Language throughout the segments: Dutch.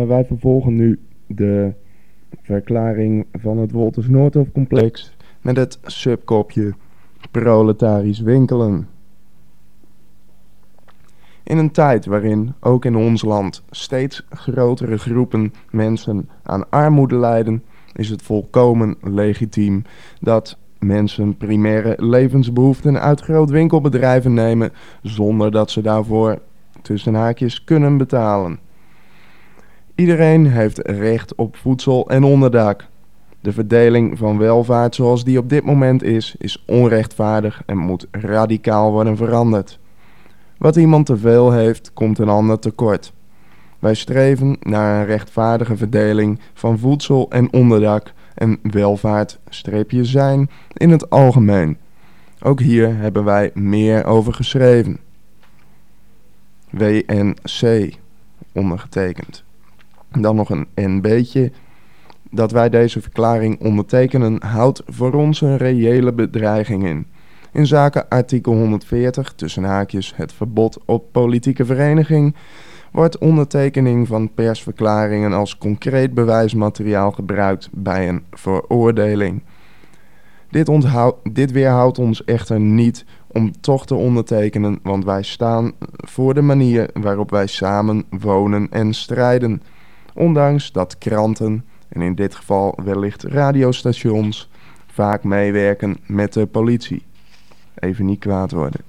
Wij vervolgen nu de verklaring van het Wolters Noordhof complex met het subkopje proletarisch winkelen. In een tijd waarin, ook in ons land, steeds grotere groepen mensen aan armoede lijden, is het volkomen legitiem dat mensen primaire levensbehoeften uit grootwinkelbedrijven nemen zonder dat ze daarvoor tussen haakjes kunnen betalen. Iedereen heeft recht op voedsel en onderdak. De verdeling van welvaart zoals die op dit moment is onrechtvaardig en moet radicaal worden veranderd. Wat iemand te veel heeft, komt een ander tekort. Wij streven naar een rechtvaardige verdeling van voedsel en onderdak en welvaart-zijn in het algemeen. Ook hier hebben wij meer over geschreven. WNC, ondergetekend. Dan nog een NB'tje. Dat wij deze verklaring ondertekenen houdt voor ons een reële bedreiging in. In zaken artikel 140, tussen haakjes het verbod op politieke vereniging, wordt ondertekening van persverklaringen als concreet bewijsmateriaal gebruikt bij een veroordeling. Dit weerhoudt ons echter niet om toch te ondertekenen, want wij staan voor de manier waarop wij samen wonen en strijden. Ondanks dat kranten, en in dit geval wellicht radiostations, vaak meewerken met de politie. Even niet kwaad worden.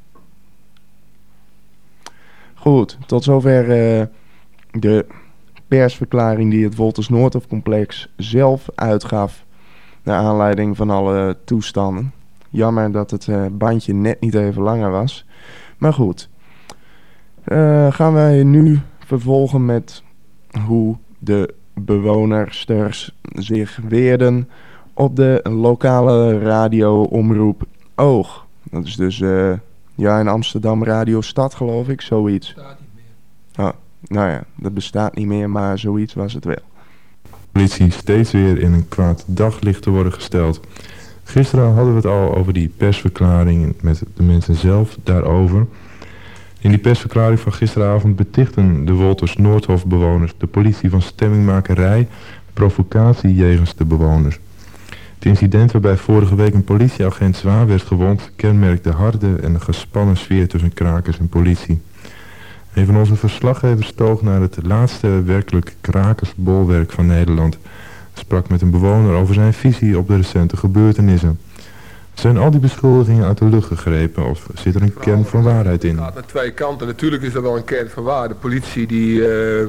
Goed, tot zover de persverklaring die het Wolters Noordhof complex zelf uitgaf naar aanleiding van alle toestanden. Jammer dat het bandje net niet even langer was. Maar goed, gaan wij nu vervolgen met hoe de bewonersters zich weerden op de lokale radioomroep Oog. Dat is dus in Amsterdam Radio Stad, geloof ik, zoiets. Bestaat niet meer. Oh, nou ja, dat bestaat niet meer, maar zoiets was het wel. De politie steeds weer in een kwaad daglicht te worden gesteld. Gisteren hadden we het al over die persverklaring met de mensen zelf daarover. In die persverklaring van gisteravond betichten de Wolters Noordhof bewoners de politie van stemmingmakerij, provocatie jegens de bewoners. Het incident waarbij vorige week een politieagent zwaar werd gewond kenmerkt de harde en gespannen sfeer tussen krakers en politie. Een van onze verslaggevers toog naar het laatste werkelijk krakersbolwerk van Nederland. Sprak met een bewoner over zijn visie op de recente gebeurtenissen. Zijn al die beschuldigingen uit de lucht gegrepen of zit er een kern van waarheid in? Het gaat naar twee kanten. Natuurlijk is er wel een kern van waarheid. De politie die...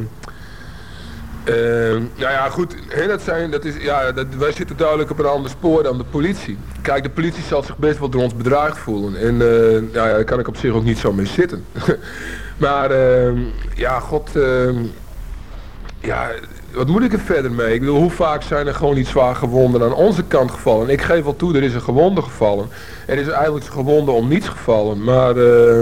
wij zitten duidelijk op een ander spoor dan de politie. Kijk, de politie zal zich best wel door ons bedreigd voelen. En daar kan ik op zich ook niet zo mee zitten. Maar wat moet ik er verder mee? Ik bedoel, hoe vaak zijn er gewoon niet zwaar gewonden aan onze kant gevallen? Ik geef wel toe, er is een gewonde gevallen. Er is eigenlijk een gewonde om niets gevallen. Maar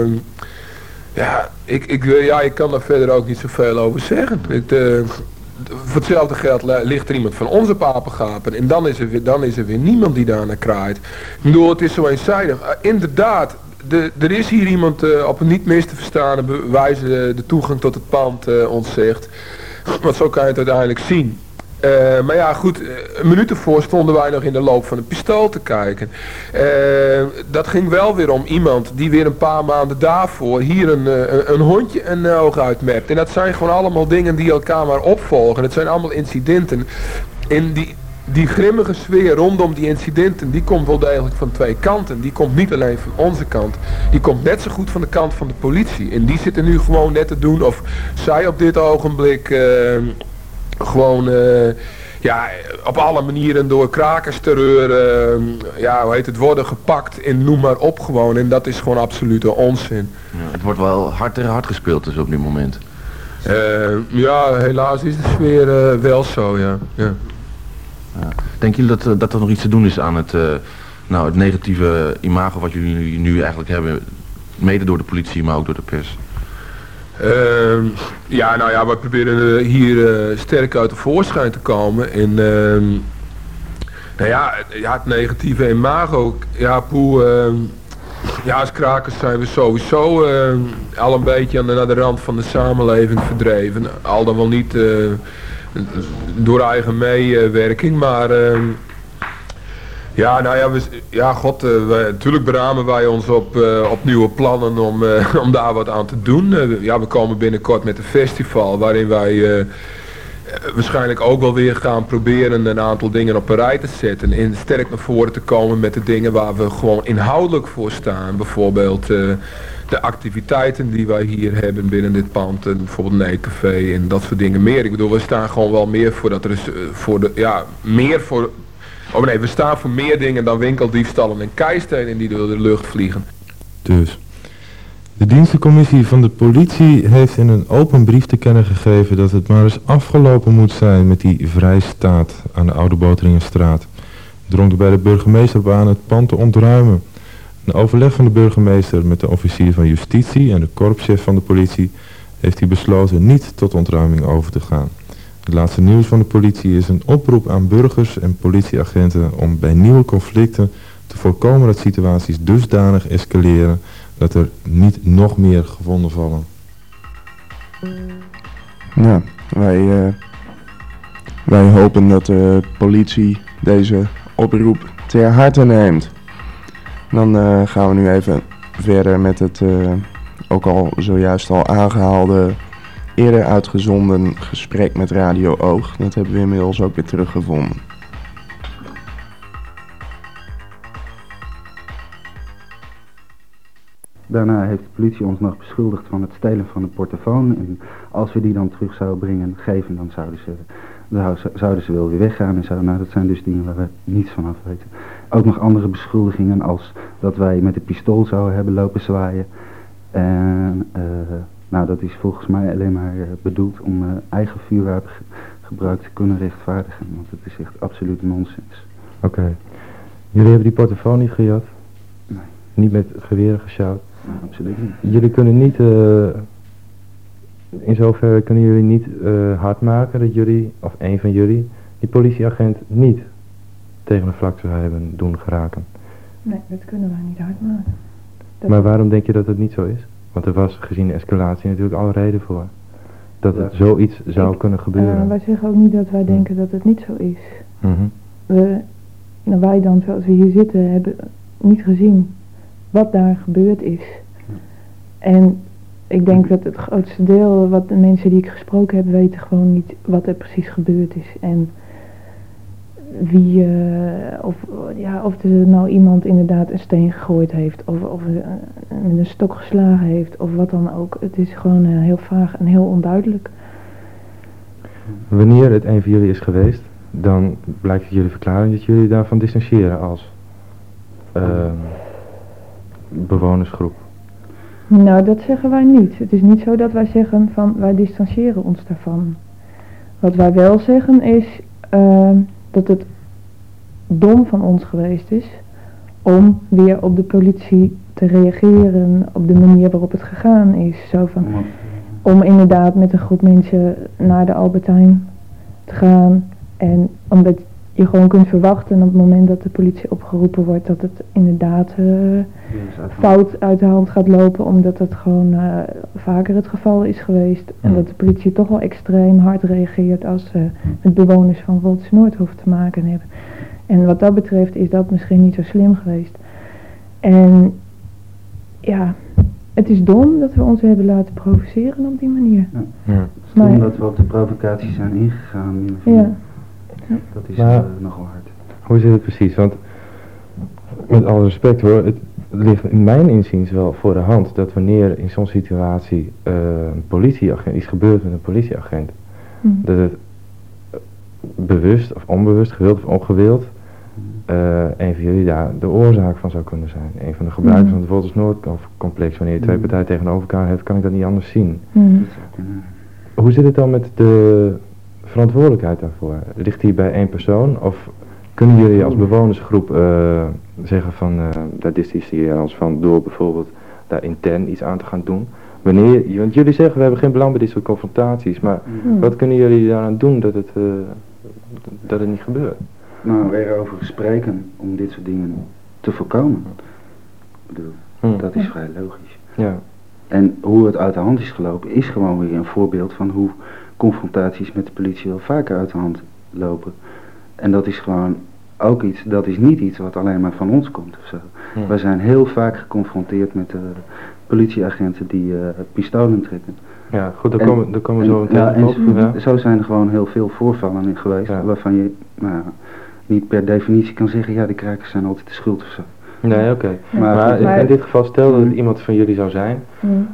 ik kan daar verder ook niet zoveel over zeggen. Voor hetzelfde geld ligt er iemand van onze papengapen en dan is er weer niemand die daar naar kraait. Ik bedoel, het is zo eenzijdig. Inderdaad, er is hier iemand op een niet mis te verstaande wijze de toegang tot het pand ontzegd. Want zo kan je het uiteindelijk zien. Maar ja goed, een minuut ervoor stonden wij nog in de loop van een pistool te kijken. Dat ging wel weer om iemand die weer een paar maanden daarvoor hier een hondje een oog uitmerkt. En dat zijn gewoon allemaal dingen die elkaar maar opvolgen. Het zijn allemaal incidenten. En die grimmige sfeer rondom die incidenten, die komt wel degelijk van twee kanten. Die komt niet alleen van onze kant. Die komt net zo goed van de kant van de politie. En die zitten nu gewoon net te doen of zij op dit ogenblik... op alle manieren door krakersterreur, worden gepakt en noem maar op gewoon. En dat is gewoon absolute onzin. Ja, het wordt wel hard tegen hard gespeeld dus op dit moment. Helaas is de sfeer wel zo, ja. Ja. Denken jullie dat er nog iets te doen is aan het negatieve imago wat jullie nu eigenlijk hebben, mede door de politie, maar ook door de pers? We proberen hier sterk uit de voorschijn te komen. En het negatieve imago, als krakers zijn we sowieso al een beetje naar de rand van de samenleving verdreven. Al dan wel niet door eigen meewerking, maar natuurlijk beramen wij ons op nieuwe plannen om daar wat aan te doen. We komen binnenkort met een festival waarin wij waarschijnlijk ook wel weer gaan proberen een aantal dingen op een rij te zetten. En sterk naar voren te komen met de dingen waar we gewoon inhoudelijk voor staan. Bijvoorbeeld de activiteiten die wij hier hebben binnen dit pand. En bijvoorbeeld een eetcafé en dat soort dingen meer. Ik bedoel, we staan gewoon wel meer voor dat er is we staan voor meer dingen dan winkeldiefstallen en keistenen die door de lucht vliegen. Dus. De dienstencommissie van de politie heeft in een open brief te kennen gegeven dat het maar eens afgelopen moet zijn met die vrijstaat aan de Oude Boteringenstraat. Drong er bij de burgemeester op aan het pand te ontruimen. Een overleg van de burgemeester met de officier van justitie en de korpschef van de politie heeft hij besloten niet tot ontruiming over te gaan. Het laatste nieuws van de politie is een oproep aan burgers en politieagenten om bij nieuwe conflicten te voorkomen dat situaties dusdanig escaleren dat er niet nog meer gewonden vallen. Nou, wij hopen dat de politie deze oproep ter harte neemt. Dan gaan we nu even verder met het ook al zojuist al aangehaalde eerder uitgezonden gesprek met Radio Oog. Dat hebben we inmiddels ook weer teruggevonden. Daarna heeft de politie ons nog beschuldigd van het stelen van de portofoon. En als we die dan terug zouden geven, dan zouden ze wel weer weggaan en zo. Nou, dat zijn dus dingen waar we niets van af weten. Ook nog andere beschuldigingen als dat wij met een pistool zouden hebben lopen zwaaien. En dat is volgens mij alleen maar bedoeld om eigen vuurwapengebruik te kunnen rechtvaardigen. Want het is echt absoluut nonsens. Oké. Jullie hebben die portofoon niet gejat? Nee. Niet met geweren gesjouwd? Nee, absoluut niet. Jullie kunnen niet, in zoverre kunnen jullie niet hard maken dat jullie, of een van jullie, die politieagent niet tegen de vlak zou hebben doen geraken? Nee, dat kunnen wij niet hard maken. Maar waarom denk je dat het niet zo is? Want er was gezien de escalatie natuurlijk alle reden voor. Dat het zoiets zou kunnen gebeuren. Wij zeggen ook niet dat wij denken dat het niet zo is. Mm-hmm. Wij dan, zoals we hier zitten, hebben niet gezien wat daar gebeurd is. En ik denk dat het grootste deel, wat de mensen die ik gesproken heb, weten gewoon niet wat er precies gebeurd is. En wie, of er nou iemand inderdaad een steen gegooid heeft, of met een stok geslagen heeft, of wat dan ook. Het is gewoon heel vaag en heel onduidelijk. Wanneer het een van jullie is geweest, dan blijkt uit jullie verklaring dat jullie daarvan distancieren als bewonersgroep. Nou, dat zeggen wij niet. Het is niet zo dat wij zeggen van wij distancieren ons daarvan. Wat wij wel zeggen is dat het dom van ons geweest is om weer op de politie te reageren op de manier waarop het gegaan is. Zo van, om inderdaad met een groep mensen naar de Albertijn te gaan. En omdat je gewoon kunt verwachten op het moment dat de politie opgeroepen wordt dat het inderdaad fout uit de hand gaat lopen. Omdat dat gewoon vaker het geval is geweest. En dat de politie toch wel extreem hard reageert als ze met bewoners van Woldse Noordhof te maken hebben. En wat dat betreft is dat misschien niet zo slim geweest. En ja, het is dom dat we ons hebben laten provoceren op die manier. Ja. Het is dom dat we op de provocatie zijn ingegaan. Ja. Dat is nogal hard. Hoe zit het precies? Want met alle respect hoor, het ligt in mijn inziens wel voor de hand dat wanneer in zo'n situatie een politieagent, iets gebeurt met een politieagent, dat het bewust of onbewust, gewild of ongewild, een van jullie daar de oorzaak van zou kunnen zijn. Een van de gebruikers van het Woldse Noordhof-complex, wanneer je twee partijen tegenover elkaar hebt, kan ik dat niet anders zien. Hoe zit het dan met de verantwoordelijkheid daarvoor? Ligt die bij één persoon of kunnen jullie als bewonersgroep zeggen van daar distancieren je ons van door bijvoorbeeld daar intern iets aan te gaan doen? Want jullie zeggen we hebben geen belang bij dit soort confrontaties, maar wat kunnen jullie daaraan doen dat het niet gebeurt? Nou, erover spreken om dit soort dingen te voorkomen. Ik bedoel, dat is vrij logisch. Ja. En hoe het uit de hand is gelopen is gewoon weer een voorbeeld van hoe confrontaties met de politie wel vaker uit de hand lopen. En dat is gewoon ook iets, dat is niet iets wat alleen maar van ons komt of zo. Wij zijn heel vaak geconfronteerd met politieagenten die pistolen trekken. Ja, goed, daar komen we zo meteen op. Ja. Zo zijn er gewoon heel veel voorvallen in geweest, waarvan je niet per definitie kan zeggen, ja, de krakers zijn altijd de schuld of zo. Nee, oké. Maar in dit geval, stel dat het iemand van jullie zou zijn,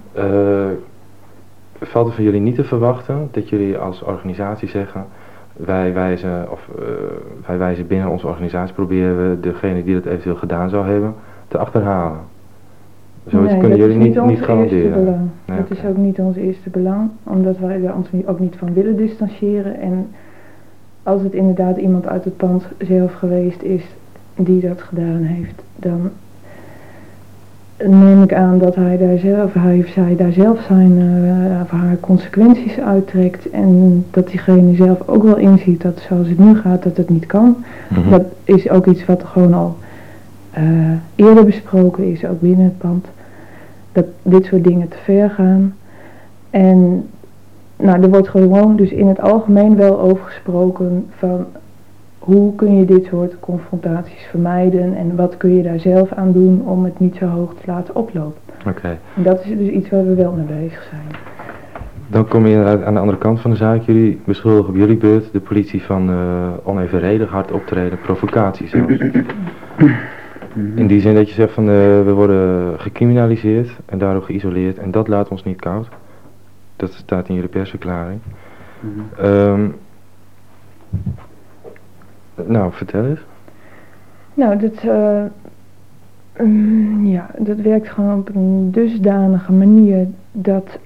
valt er van jullie niet te verwachten dat jullie als organisatie zeggen, wij wijzen binnen onze organisatie, proberen we degene die dat eventueel gedaan zou hebben, te achterhalen. Zoiets kunnen jullie niet garanderen. Nee, dat is ook niet ons eerste belang, omdat wij er ons ook niet van willen distancieren. En als het inderdaad iemand uit het pand zelf geweest is die dat gedaan heeft, dan neem ik aan dat hij of zij daar zelf zijn of haar consequenties uittrekt. En dat diegene zelf ook wel inziet dat zoals het nu gaat, dat het niet kan. Dat is ook iets wat gewoon al eerder besproken is, ook binnen het pand. Dat dit soort dingen te ver gaan. En nou, er wordt gewoon dus in het algemeen wel over gesproken van hoe kun je dit soort confrontaties vermijden en wat kun je daar zelf aan doen om het niet zo hoog te laten oplopen. Oké. En dat is dus iets waar we wel mee bezig zijn. Dan kom je inderdaad aan de andere kant van de zaak. Jullie beschuldigen op jullie beurt de politie van onevenredig hard optreden, provocatie zelfs. In die zin dat je zegt van we worden gecriminaliseerd en daardoor geïsoleerd en dat laat ons niet koud. Dat staat in jullie persverklaring. Nou, vertel eens. Nou, dat werkt gewoon op een dusdanige manier dat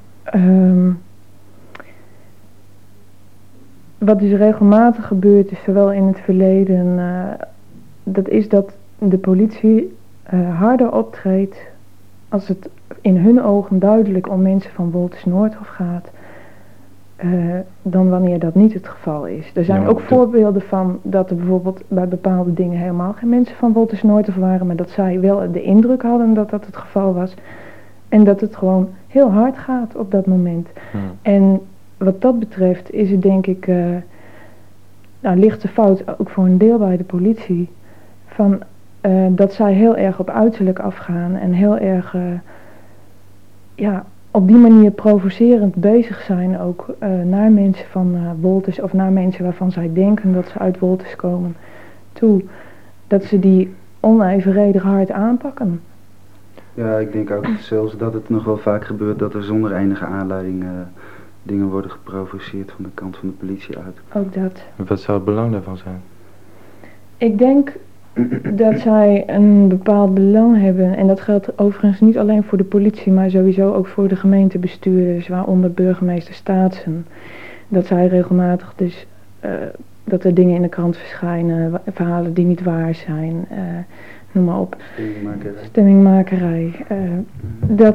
wat dus regelmatig gebeurt is, zowel in het verleden, dat is dat de politie harder optreedt als het in hun ogen duidelijk om mensen van Wolters Noordhof gaat, dan wanneer dat niet het geval is. Er zijn ook voorbeelden van dat er bijvoorbeeld bij bepaalde dingen helemaal geen mensen van Wolters Noordhof waren, maar dat zij wel de indruk hadden dat dat het geval was. En dat het gewoon heel hard gaat op dat moment. En wat dat betreft is het denk ik, ligt de fout ook voor een deel bij de politie. Van dat zij heel erg op uiterlijk afgaan en heel erg op die manier provocerend bezig zijn ook naar mensen van Wolters of naar mensen waarvan zij denken dat ze uit Wolters komen toe. Dat ze die onevenredig hard aanpakken. Ja, ik denk ook zelfs dat het nog wel vaak gebeurt dat er zonder enige aanleiding dingen worden geprovoceerd van de kant van de politie uit. Ook dat. Wat zou het belang daarvan zijn? Ik denk dat zij een bepaald belang hebben, en dat geldt overigens niet alleen voor de politie, maar sowieso ook voor de gemeentebestuurders, waaronder burgemeester Staatsen. Dat zij regelmatig dus, dat er dingen in de krant verschijnen, verhalen die niet waar zijn, noem maar op. Stemmingmakerij. Dat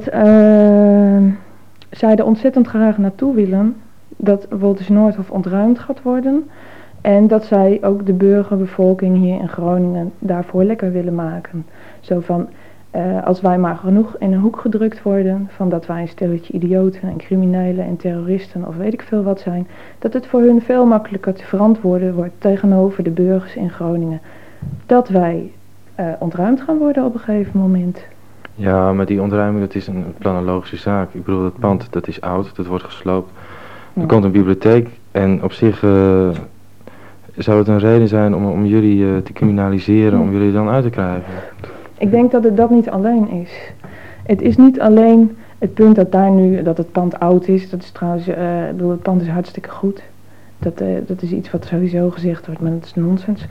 zij er ontzettend graag naartoe willen dat Wolters Noordhof ontruimd gaat worden. En dat zij ook de burgerbevolking hier in Groningen daarvoor lekker willen maken. Zo van, als wij maar genoeg in een hoek gedrukt worden, van dat wij een stelletje idioten en criminelen en terroristen of weet ik veel wat zijn, dat het voor hun veel makkelijker te verantwoorden wordt tegenover de burgers in Groningen. Dat wij ontruimd gaan worden op een gegeven moment. Ja, maar die ontruiming, dat is een planologische zaak. Ik bedoel, dat pand, dat is oud, dat wordt gesloopt. Er komt een bibliotheek en op zich zou het een reden zijn om jullie te criminaliseren, om jullie dan uit te krijgen? Ik denk dat het dat niet alleen is. Het is niet alleen het punt dat het pand oud is. Dat is trouwens, het pand is hartstikke goed. Dat is iets wat sowieso gezegd wordt, maar dat is nonsens.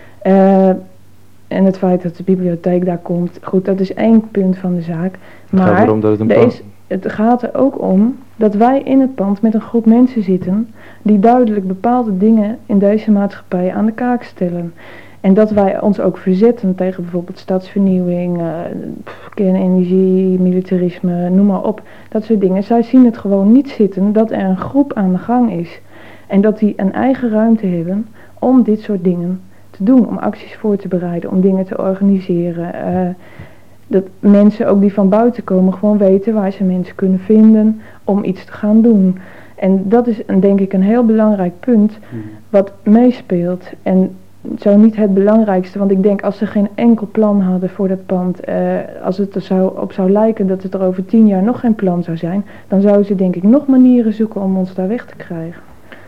En het feit dat de bibliotheek daar komt, goed, dat is één punt van de zaak. Maar het gaat er ook om dat wij in het pand met een groep mensen zitten die duidelijk bepaalde dingen in deze maatschappij aan de kaak stellen. En dat wij ons ook verzetten tegen bijvoorbeeld stadsvernieuwing, kernenergie, militarisme, noem maar op. Dat soort dingen. Zij zien het gewoon niet zitten dat er een groep aan de gang is. En dat die een eigen ruimte hebben om dit soort dingen te doen. Om acties voor te bereiden, om dingen te organiseren. Dat mensen ook die van buiten komen gewoon weten waar ze mensen kunnen vinden om iets te gaan doen. En dat is denk ik een heel belangrijk punt wat meespeelt. En zo niet het belangrijkste, want ik denk als ze geen enkel plan hadden voor dat pand, als het er op zou lijken dat het er over 10 jaar nog geen plan zou zijn, dan zouden ze denk ik nog manieren zoeken om ons daar weg te krijgen.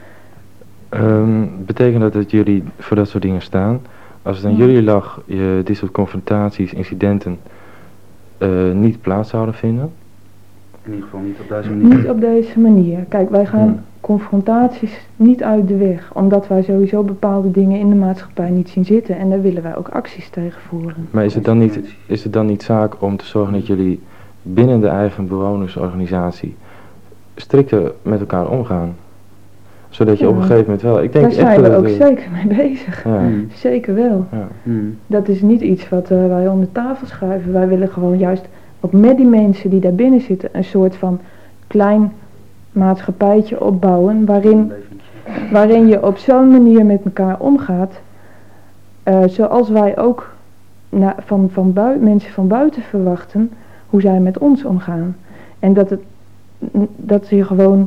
Betekent dat jullie voor dat soort dingen staan? Als het aan jullie lag, dit soort confrontaties, incidenten niet plaats zouden vinden? In ieder geval niet op deze manier. Niet op deze manier. Kijk, wij gaan confrontaties niet uit de weg, omdat wij sowieso bepaalde dingen in de maatschappij niet zien zitten en daar willen wij ook acties tegen voeren. Maar is het dan niet zaak om te zorgen dat jullie binnen de eigen bewonersorganisatie strikter met elkaar omgaan? Zodat je op een gegeven moment wel... Ik denk daar zijn we ook zeker mee bezig. Ja. Zeker wel. Ja. Dat is niet iets wat wij onder tafel schuiven. Wij willen gewoon juist ook met die mensen die daar binnen zitten een soort van klein maatschappijtje opbouwen waarin je op zo'n manier met elkaar omgaat zoals wij ook mensen van buiten verwachten hoe zij met ons omgaan. En dat je gewoon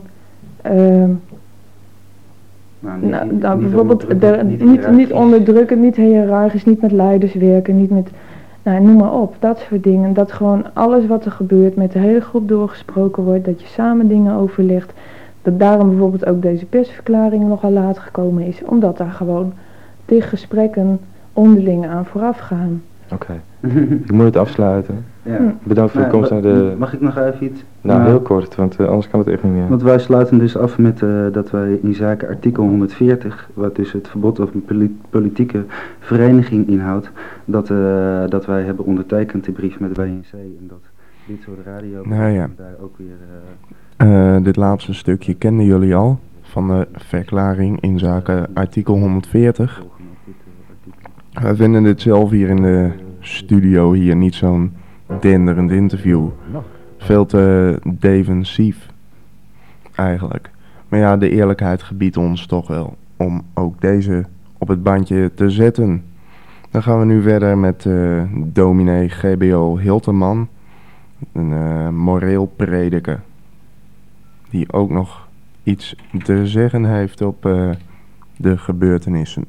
bijvoorbeeld niet onderdrukken, niet hiërarchisch, niet met leiders werken, niet met, noem maar op, dat soort dingen. Dat gewoon alles wat er gebeurt met de hele groep doorgesproken wordt, dat je samen dingen overlegt. Dat daarom bijvoorbeeld ook deze persverklaring nogal laat gekomen is, omdat daar gewoon tegen gesprekken onderling aan vooraf gaan. Oké. Ik moet het afsluiten. Ja. Bedankt voor de komst naar de... Mag ik nog even iets? Heel kort, want anders kan het echt niet meer. Want wij sluiten dus af met dat wij in zaken artikel 140, wat dus het verbod op een politieke vereniging inhoudt, dat wij hebben ondertekend de brief met de WNC en dat dit soort radio daar ook weer... Dit laatste stukje kenden jullie al van de verklaring in zaken artikel 140. Wij vinden dit zelf hier in de studio hier niet zo'n denderend interview. Veel te defensief eigenlijk. Maar ja, de eerlijkheid gebiedt ons toch wel om ook deze op het bandje te zetten. Dan gaan we nu verder met dominee GBO Hilterman, een moreel prediker, die ook nog iets te zeggen heeft op de gebeurtenissen.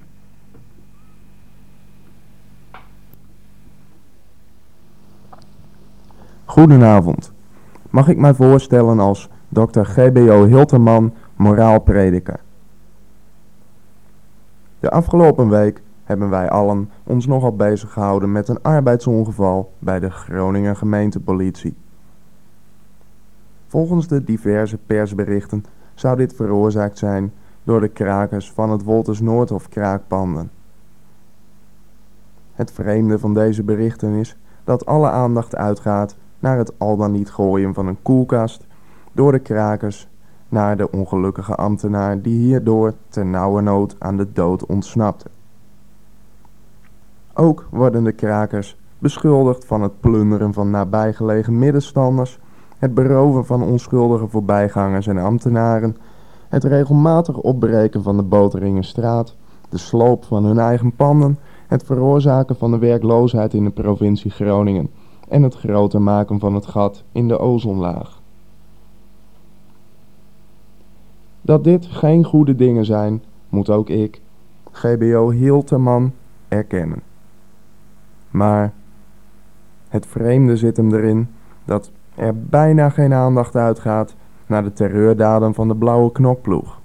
Goedenavond. Mag ik mij voorstellen als Dr. GBO Hilterman, moraalprediker. De afgelopen week hebben wij allen ons nogal bezig gehouden met een arbeidsongeval bij de Groninger gemeentepolitie. Volgens de diverse persberichten zou dit veroorzaakt zijn door de krakers van het Wolters Noordhof kraakpanden. Het vreemde van deze berichten is dat alle aandacht uitgaat naar het al dan niet gooien van een koelkast door de krakers naar de ongelukkige ambtenaar die hierdoor ternauwernood aan de dood ontsnapte. Ook worden de krakers beschuldigd van het plunderen van nabijgelegen middenstanders, het beroven van onschuldige voorbijgangers en ambtenaren, het regelmatig opbreken van de Boteringenstraat, de sloop van hun eigen panden, het veroorzaken van de werkloosheid in de provincie Groningen en het groter maken van het gat in de ozonlaag. Dat dit geen goede dingen zijn, moet ook ik, GBO Hilterman, erkennen. Maar het vreemde zit hem erin dat er bijna geen aandacht uitgaat naar de terreurdaden van de blauwe knokploeg.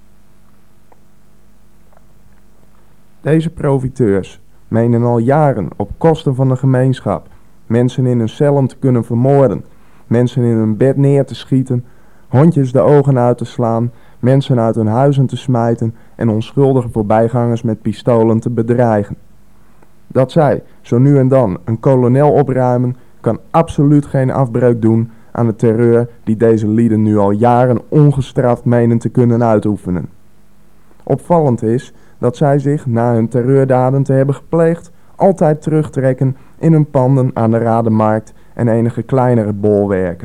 Deze profiteurs menen al jaren op kosten van de gemeenschap mensen in hun cellen te kunnen vermoorden, mensen in hun bed neer te schieten, hondjes de ogen uit te slaan, mensen uit hun huizen te smijten en onschuldige voorbijgangers met pistolen te bedreigen. Dat zij zo nu en dan een kolonel opruimen, kan absoluut geen afbreuk doen aan de terreur die deze lieden nu al jaren ongestraft menen te kunnen uitoefenen. Opvallend is dat zij zich, na hun terreurdaden te hebben gepleegd, altijd terugtrekken in hun panden aan de Rademarkt en enige kleinere bolwerken.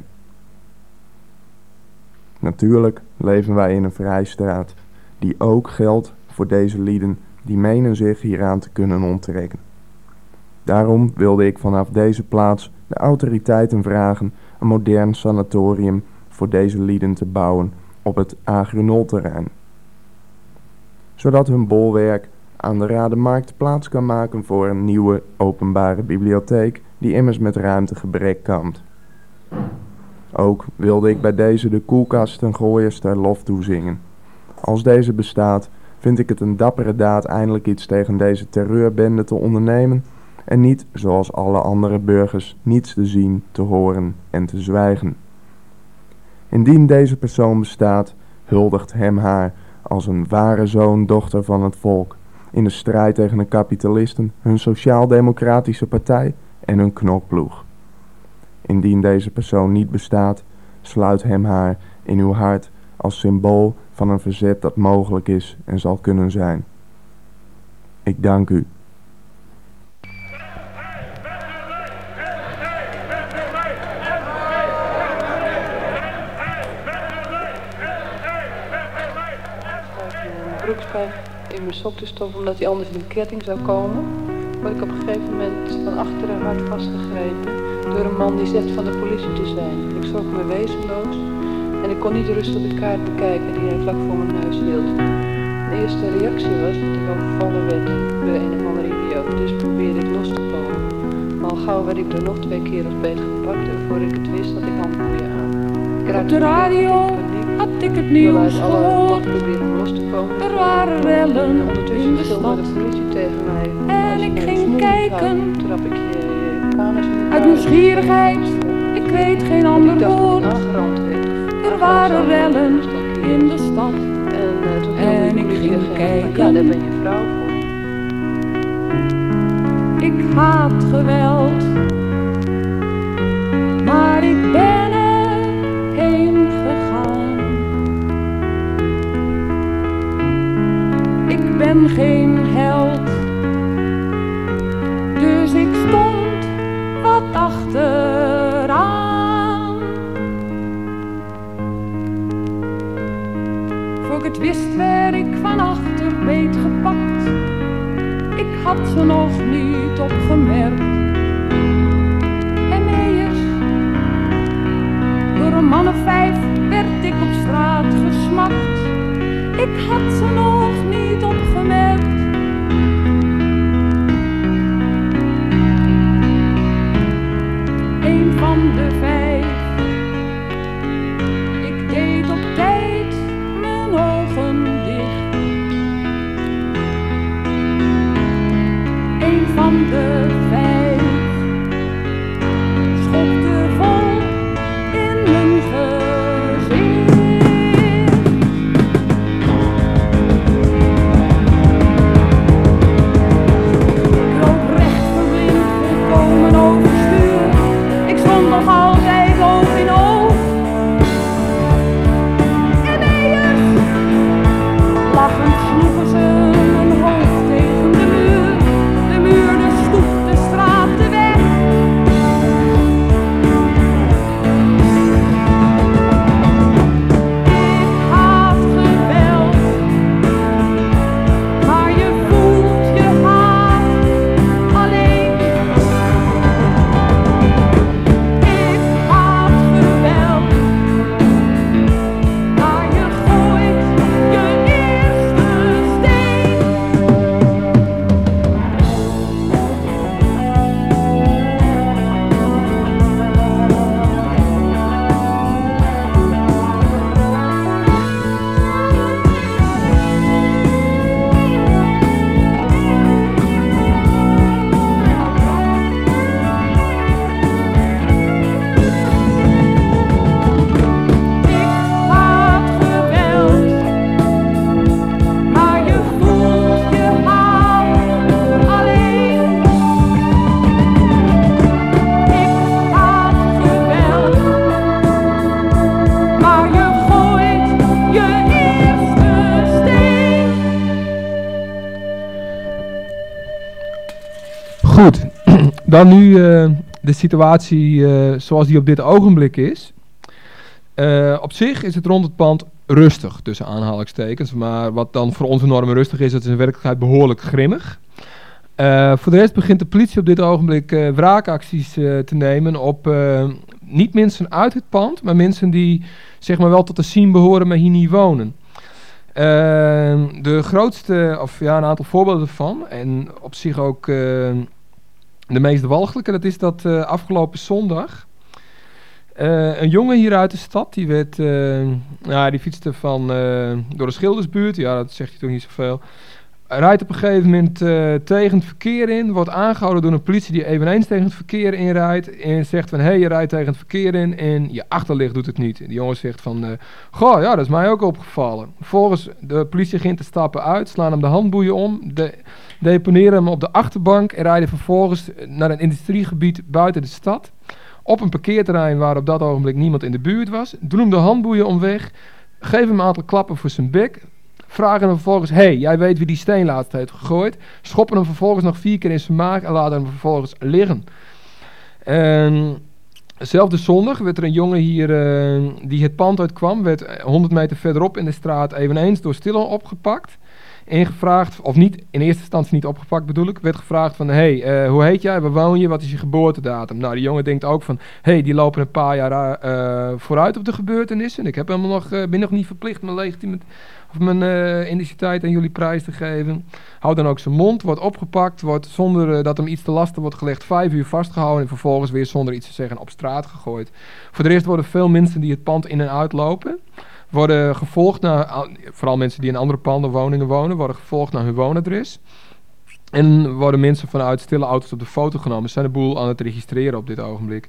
Natuurlijk leven wij in een vrijstaat die ook geldt voor deze lieden die menen zich hieraan te kunnen onttrekken. Daarom wilde ik vanaf deze plaats de autoriteiten vragen een modern sanatorium voor deze lieden te bouwen op het Agronol-terrein. Zodat hun bolwerk aan de Rademarkt plaats kan maken voor een nieuwe openbare bibliotheek die immers met ruimtegebrek kampt. Ook wilde ik bij deze de koelkastengooiers ter lof toezingen. Als deze bestaat, vind ik het een dappere daad eindelijk iets tegen deze terreurbende te ondernemen en niet, zoals alle andere burgers, niets te zien, te horen en te zwijgen. Indien deze persoon bestaat, huldigt hem haar als een ware zoon, dochter van het volk, in de strijd tegen de kapitalisten, hun sociaal-democratische partij en hun knokploeg. Indien deze persoon niet bestaat, sluit hem haar in uw hart als symbool van een verzet dat mogelijk is en zal kunnen zijn. Ik dank u. Broekspijp in mijn sok te stoppen omdat hij anders in de ketting zou komen, word ik op een gegeven moment van achteren hard vastgegrepen door een man die zegt van de politie te zijn. Ik schrok me wezenloos en ik kon niet rustig de kaart bekijken die hij vlak voor mijn neus hield. De eerste reactie was dat ik overvallen werd door een of andere idioot, dus probeerde ik los te komen. Maar al gauw werd ik door nog 2 kerels beetgepakt en voor ik het wist had ik handboeien aan. Op de radio had ik het nieuws gehoord. Er waren rellen in de stad. En ik ging kijken. Uit nieuwsgierigheid, ik weet geen ander woord. Er waren rellen in de stad. En ik ging kijken. Ja, daar ben je vrouw voor. Ik haat geweld. Maar ik ben heen gegaan. Ik ben geen held, dus ik stond wat achteraan. Voor ik het wist werd ik van achter beetgepakt. Ik had ze nog niet opgemerkt. Een man of 5 werd ik op straat gesmakt. Ik had ze nog niet opgemerkt. Een van de 5. Ik deed op tijd mijn ogen dicht. Een van de 5 schopte vol in mijn gezicht. Ik loop recht verblind, volkomen overstuur. Ik stond nog altijd oog in oog. En ineens, lachend sloegen ze mijn hoofd tegen de muur. De muur, de stoep, de straat, de weg. Goed, dan nu de situatie zoals die op dit ogenblik is. Op zich is het rond het pand rustig, tussen aanhalingstekens. Maar wat dan voor onze normen rustig is, dat is in werkelijkheid behoorlijk grimmig. Voor de rest begint de politie op dit ogenblik wraakacties te nemen op niet mensen uit het pand, maar mensen die zeg maar wel tot de scene behoren, maar hier niet wonen. De grootste, of ja, een aantal voorbeelden ervan, en op zich ook de meest walgelijke, dat is dat afgelopen zondag een jongen hier uit de stad, die werd, die fietste door de Schildersbuurt, ja, dat zegt je toch niet zoveel. Rijdt op een gegeven moment tegen het verkeer in, wordt aangehouden door een politie die eveneens tegen het verkeer inrijdt en zegt van, je rijdt tegen het verkeer in en je achterlicht doet het niet. En die jongen zegt van, goh, ja, dat is mij ook opgevallen. Vervolgens, de politie begint te stappen uit, slaan hem de handboeien om, deponeren hem op de achterbank en rijden vervolgens naar een industriegebied buiten de stad. Op een parkeerterrein waar op dat ogenblik niemand in de buurt was, doen hem de handboeien omweg, geven hem een aantal klappen voor zijn bek, vragen hem vervolgens, jij weet wie die steen laatst heeft gegooid. Schoppen hem vervolgens nog 4 keer in zijn maag en laten hem vervolgens liggen. Zelfde zondag werd er een jongen hier die het pand uitkwam, werd 100 meter verderop in de straat eveneens door Stille opgepakt. En gevraagd, of niet, in eerste instantie niet opgepakt bedoel ik, werd gevraagd van, hoe heet jij, waar woon je, wat is je geboortedatum? Nou, die jongen denkt ook van, die lopen een paar jaar vooruit op de gebeurtenissen. Ik heb ben nog niet verplicht mijn identiteit aan jullie prijs te geven. Houdt dan ook zijn mond, wordt opgepakt, wordt zonder dat hem iets te lasten wordt gelegd 5 uur vastgehouden en vervolgens weer zonder iets te zeggen op straat gegooid. Voor de rest worden veel mensen die het pand in en uitlopen, worden gevolgd vooral mensen die in andere panden, woningen wonen, worden gevolgd naar hun woonadres. En worden mensen vanuit Stille auto's op de foto genomen. Ze zijn de boel aan het registreren op dit ogenblik.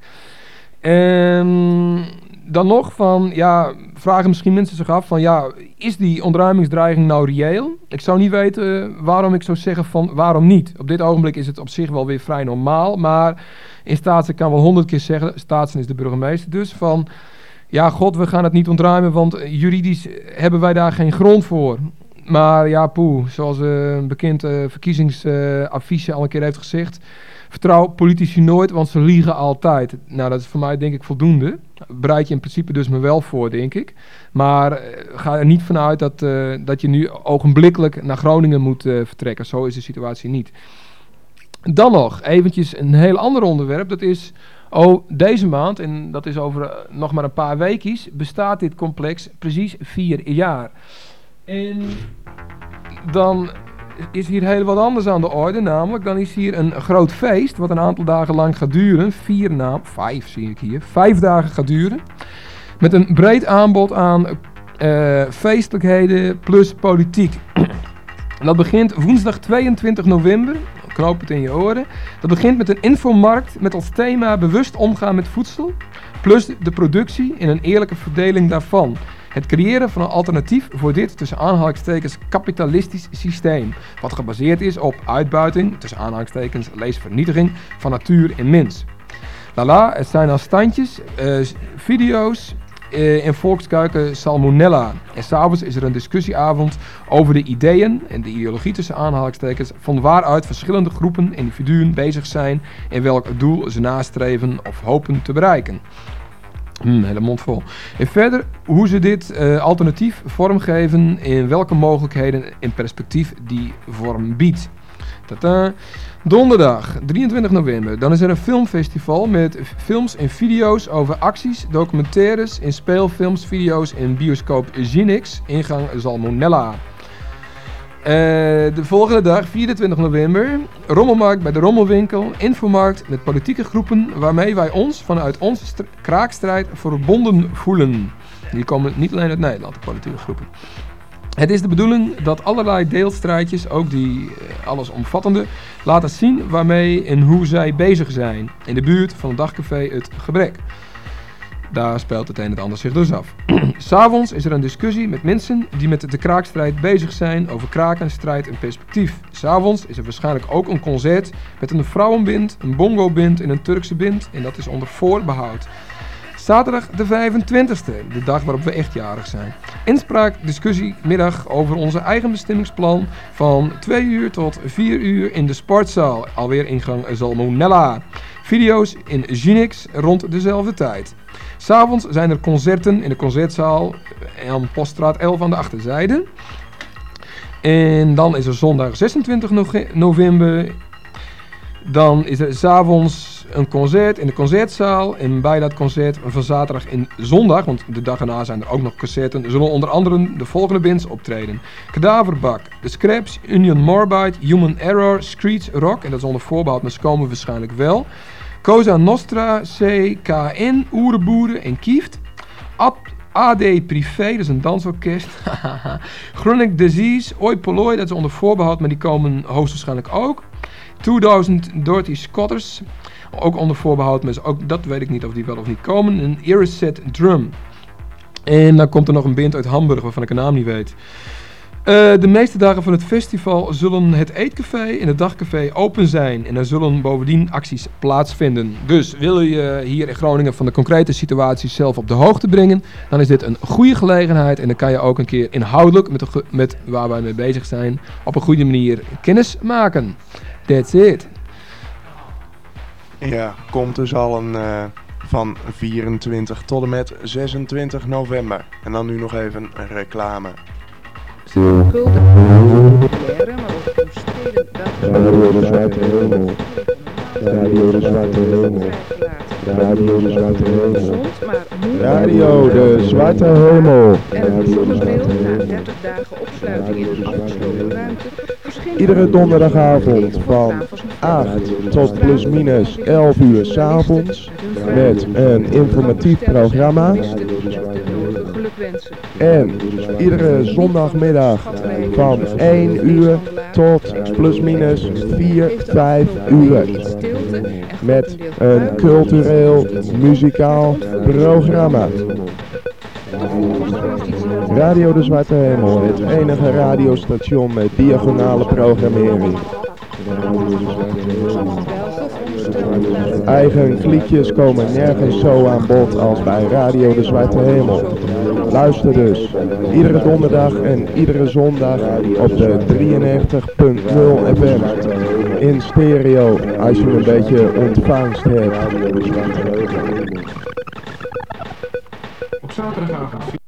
Dan nog vragen misschien mensen zich af van, is die ontruimingsdreiging nou reëel? Ik zou niet weten waarom ik zou zeggen van, waarom niet? Op dit ogenblik is het op zich wel weer vrij normaal, maar in Staatsen kan wel 100 keer zeggen, Staatsen is de burgemeester dus, van, we gaan het niet ontruimen, want juridisch hebben wij daar geen grond voor. Maar zoals een bekend verkiezingsadviesje al een keer heeft gezegd, vertrouw politici nooit, want ze liegen altijd. Nou, dat is voor mij denk ik voldoende. Bereid je in principe dus me wel voor, denk ik. Maar ga er niet vanuit dat je nu ogenblikkelijk naar Groningen moet vertrekken. Zo is de situatie niet. Dan nog eventjes een heel ander onderwerp. Dat is, deze maand, en dat is over nog maar een paar weekjes, bestaat dit complex precies 4 jaar. En dan is hier heel wat anders aan de orde, namelijk dan is hier een groot feest, wat een aantal dagen lang gaat duren, 5 zie ik hier, 5 dagen gaat duren, met een breed aanbod aan feestelijkheden plus politiek. Dat begint woensdag 22 november, knoop het in je oren, dat begint met een infomarkt met als thema bewust omgaan met voedsel, plus de productie in een eerlijke verdeling daarvan. Het creëren van een alternatief voor dit, tussen aanhalingstekens, kapitalistisch systeem. Wat gebaseerd is op uitbuiting, tussen aanhalingstekens, lees vernietiging van natuur en mens. Het zijn al standjes, video's, in Volkskuiken Salmonella. En s'avonds is er een discussieavond over de ideeën en de ideologie tussen aanhalingstekens van waaruit verschillende groepen individuen bezig zijn en welk doel ze nastreven of hopen te bereiken. Hele mond vol. En verder hoe ze dit alternatief vormgeven en welke mogelijkheden en perspectief die vorm biedt. Donderdag 23 november, dan is er een filmfestival met films en video's over acties, documentaires en speelfilms, video's en bioscoop Ginix, ingang Salmonella. De volgende dag, 24 november, rommelmarkt bij de Rommelwinkel, infomarkt met politieke groepen waarmee wij ons vanuit onze kraakstrijd verbonden voelen. Die komen niet alleen uit Nederland, de politieke groepen. Het is de bedoeling dat allerlei deelstrijdjes, ook die allesomvattende, laten zien waarmee en hoe zij bezig zijn in de buurt van het dagcafé Het Gebrek. Daar speelt het een en het ander zich dus af. 's Avonds is er een discussie met mensen die met de kraakstrijd bezig zijn over krakenstrijd en perspectief. 's Avonds is er waarschijnlijk ook een concert met een vrouwenband, een bongo-band en een Turkse band en dat is onder voorbehoud. Zaterdag de 25e, de dag waarop we echt jarig zijn. Inspraak, discussie, middag over onze eigen bestemmingsplan van 2 uur tot 4 uur in de sportzaal. Alweer ingang Salmonella. Video's in Ginix rond dezelfde tijd. 's Avonds zijn er concerten in de concertzaal aan Poststraat 11 aan de achterzijde. En dan is er zondag 26 november. Dan is er 's avonds een concert in de concertzaal. En bij dat concert van zaterdag en zondag, want de dag erna zijn er ook nog concerten, zullen onder andere de volgende bands optreden. Cadaverbak, The Scraps, Union Morbide, Human Error, Screech Rock, en dat is onder voorbehoud, maar ze komen waarschijnlijk wel. Cosa Nostra, CKN, Oerenboeren en Kieft. AD Privé, dat is een dansorkest. Chronic Disease, Oi Polloi, dat is onder voorbehoud, maar die komen hoogstwaarschijnlijk ook. 2000 Dirty Scotters, ook onder voorbehoud, maar ook dat weet ik niet of die wel of niet komen. En Iriset Drum. En dan komt er nog een band uit Hamburg, waarvan ik de naam niet weet. De meeste dagen van het festival zullen het eetcafé en het dagcafé open zijn. En er zullen bovendien acties plaatsvinden. Dus wil je hier in Groningen van de concrete situatie zelf op de hoogte brengen, dan is dit een goede gelegenheid. En dan kan je ook een keer inhoudelijk met waar wij mee bezig zijn op een goede manier kennis maken. That's it. Ja, komt dus al van 24 tot en met 26 november. En dan nu nog even een reclame. Radio de Zwarte Hemel. Radio de Zwarte Hemel. Radio de Zwarte Hemel. Radio de Zwarte Hemel. Iedere donderdagavond van 8 tot plus minus 11 uur 's avonds met een informatief programma. En iedere zondagmiddag van 1 uur tot plus minus 4, 5 uur. Met een cultureel, muzikaal programma. Radio de Zwarte Hemel, het enige radiostation met diagonale programmering. Eigen kliekjes komen nergens zo aan bod als bij Radio de Zwarte Hemel. Luister dus, iedere donderdag en iedere zondag op de 93.0 FM. In stereo, als je een beetje ontvangst hebt. Op zaterdagavond